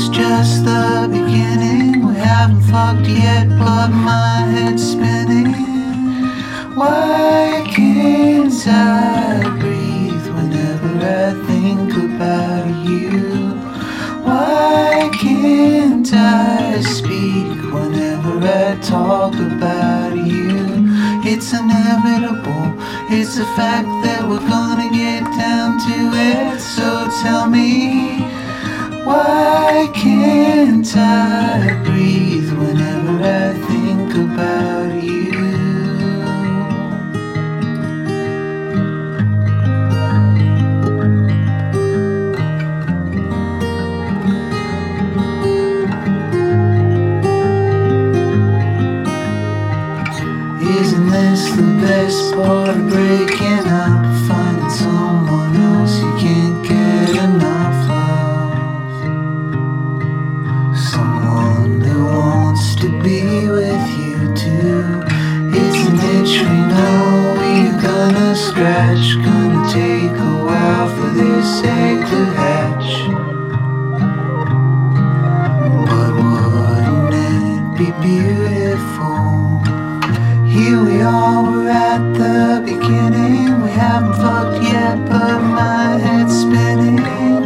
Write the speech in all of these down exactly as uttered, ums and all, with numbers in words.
is just the beginning. We haven't fucked yet, but my head's spinning. Why can't I breathe whenever I think about you? Why can't I speak whenever I talk about you? It's inevitable, it's a fact that we're gonna get down to it. So tell me, why can't I breathe whenever I think about you? Isn't this the best part of breaking up? Finding someone else you can't get enough of. Someone who wants to be with you too. It's an itch we know we're gonna scratch. Gonna take a while for this egg to hatch. But wouldn't it be beautiful? Here we are, we're at the beginning. We haven't fucked yet, but my head's spinning.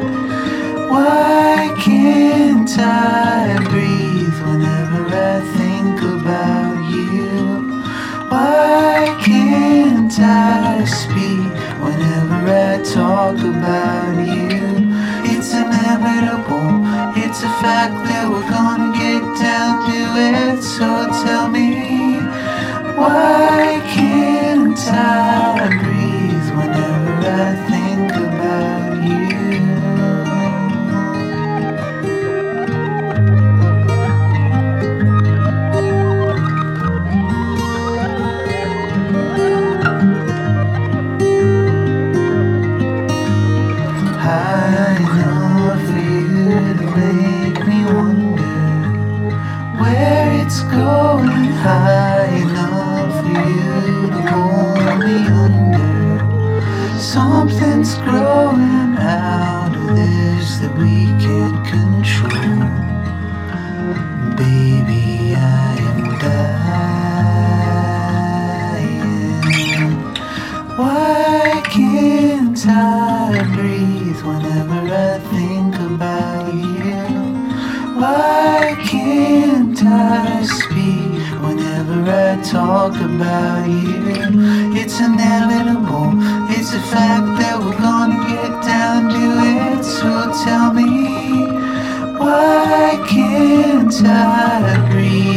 Why can't I breathe whenever I think about you? Why can't I speak whenever I talk about you? It's inevitable, it's a fact that we're gonna get down to it. So tell me, why can't I breathe whenever I think about you? High enough for you to make me wonder where it's going. High enough for you to pull me under. Something's growing out of this that we can't control. Baby, I am dying. Why can't I breathe whenever I think about you? Why can't I speak whenever I talk about you? It's inevitable, it's a fact that we're gonna get down to it. So tell me, why can't I breathe?